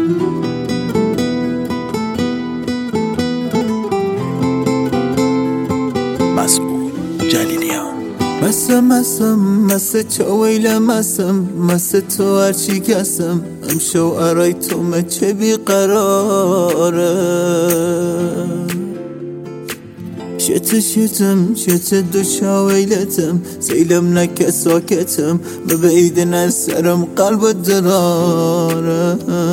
مسه چاویل مسه تو هرچی کسم امشو ارای تو مچه بیقراره شته دو چاویلتم سیلم نکه ساکتم ببعیدن از سرم قلب دراره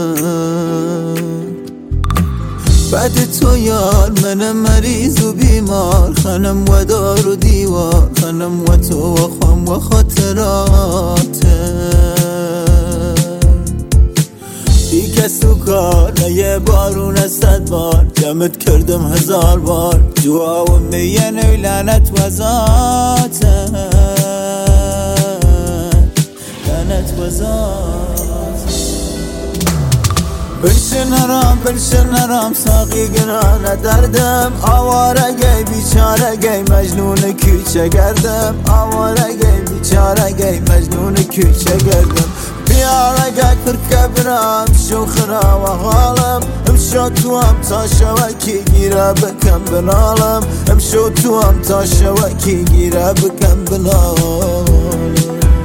بعد تو یار منم مریض و بیمار خانم و دار و دیوار خانم و تو و خام و خاطراته بی کس و کار نه یه بارون 100 بار جمعت کردم 1000 بار دعا و میین و لعنت و ذاته لعنت و ذاته بلشن نرام ساقی گرانه دردم آواره گی بیچاره گی مجنون کوچه گردم آواره گی بیچاره گی مجنون کوچه گردم بیاره گی کرکه برام شو خرا و حالم امشو تو هم تا شوکی گیره بکم بنالم امشو تو هم تا شوکی گیره بکم بنالم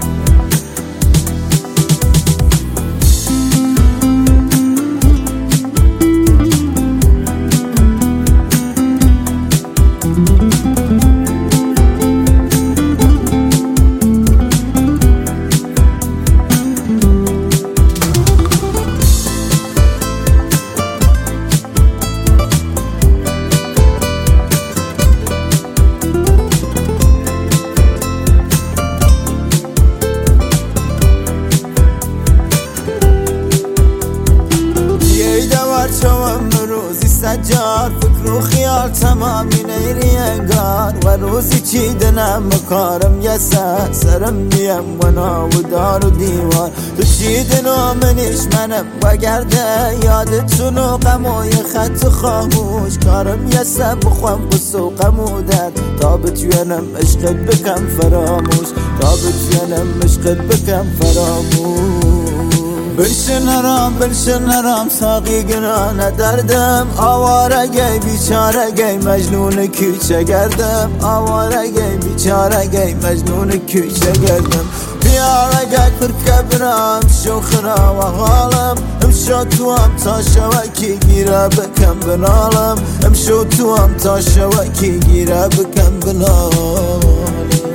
روزی سجار فکر و خیال تمامی نیری انگار و روزی چیدنم مکارم یه سرم میم و ناودار و دیوار تو چیدن و منیش منم و گرده یادتون و غم و یه خط خاموش کارم یه سر بخوام قصه و غم و درد تا بتوینم عشقت بکم فراموش تا بتوینم عشقت بکم فراموش بلشن نرام ساقی گرانه دردم آواره گی بیچاره گی مجنون کوچه گردم آواره گی بیچاره گی مجنون کوچه گردم بیاره گی کرکه برام شو خرا و حالم امشو تو هم تا شوکی گیره بکم بنالم امشو تو هم تا شوکی گیره بکم بنالم